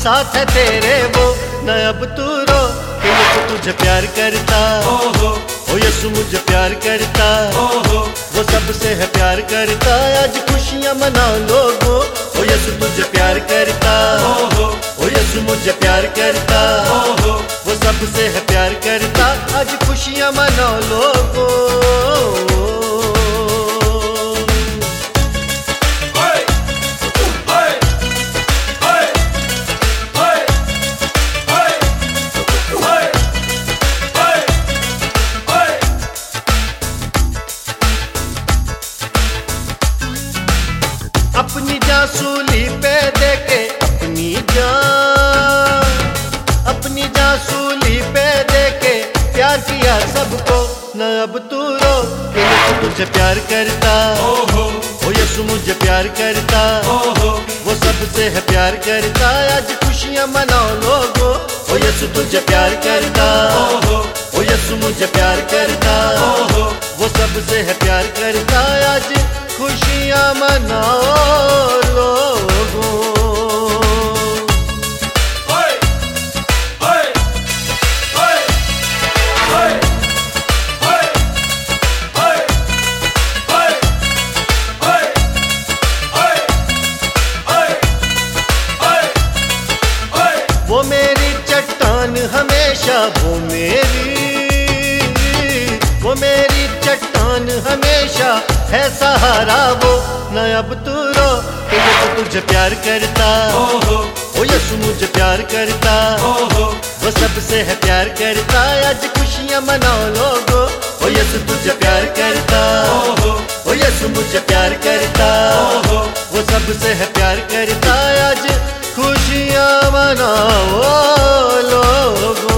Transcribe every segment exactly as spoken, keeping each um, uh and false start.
साथ है तेरे वो, न अब तू रो कि यीशु तुझे प्यार करता। ओहो ओ यीशु मुझे प्यार करता, ओहो वो सबसे है प्यार करता। आज खुशियाँ मनाओ लोगों, ओ यीशु तुझे प्यार करता। ओहो ओ यीशु मुझे प्यार करता, ओहो वो सबसे है प्यार करता। आज खुशियाँ मनाओ लोगों। अपनी जान सूली पे देके, अपनी जान अपनी जान सूली पे देके प्यार किया सबको, न अब तू रो कि यीशु तुझे प्यार करता। ओहो ओ यीशु मुझे प्यार करता, ओहो वो सबसे है प्यार करता। आज खुशियाँ मनाओ लोगों, ओ यीशु तुझे प्यार करता। ओहो ओ यीशु मुझे प्यार करता, ओहो वो सबसे है प्यार करता। आज खुशियाँ मनाओ लोगों। वो मेरी चट्टान हमेशा, वो मेरी वो मेरी चट्टान हमेशा है सहारा वो, न अब तू रो कि यीशु तुझे प्यार करता। ओहो ओ यीशु मुझे प्यार करता, ओहो वो सबसे है प्यार करता। आज खुशियाँ मनाओ लोगों, ओ यीशु तुझे प्यार करता। ओहो ओ यीशु मुझे प्यार करता, ओहो वो सबसे है प्यार करता। आज खुशियाँ मनाओ लोगों।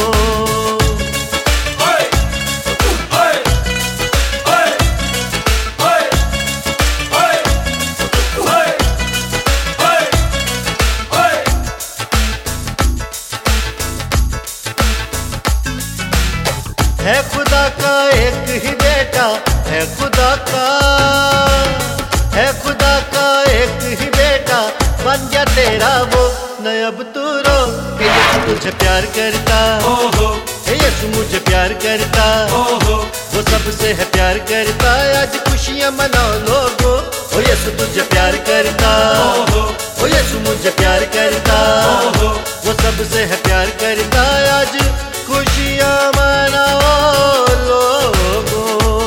है खुदा का एक ही बेटा, है खुदा का है खुदा का एक ही बेटा, बन गया तेरा वो, न अब तू रो कि यीशु तुझे प्यार करता। ओहो हे यीशु मुझे प्यार करता, ओहो वो सबसे है प्यार करता। आज खुशियाँ मनाओ लोगों, ओ यीशु तुझे प्यार करता। ओहो ओ यीशु मुझे प्यार करता, ओहो वो सबसे है प्यार करता। आज खुशियाँ मनाओ लोगों।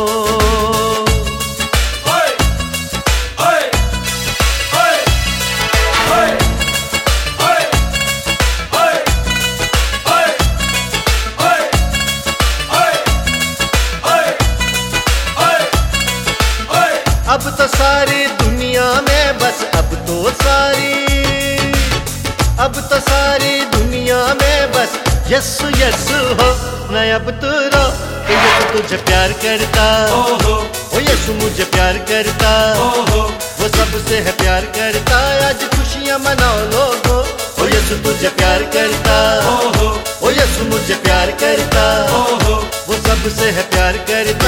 अब तो सारी दुनिया में बस, अब तो सारी अब तो सारी दुनिया में बस यस्सु यस्सु हो, न अब तू रो कि यीशु तुझे प्यार करता। ओहो ओ यीशु मुझे प्यार करता, ओहो वो सबसे है प्यार करता। आज खुशियाँ मनाओ लोगों, ओ यीशु तुझे प्यार करता। ओहो ओ यीशु मुझे प्यार करता, ओहो वो सबसे है प्यार करता।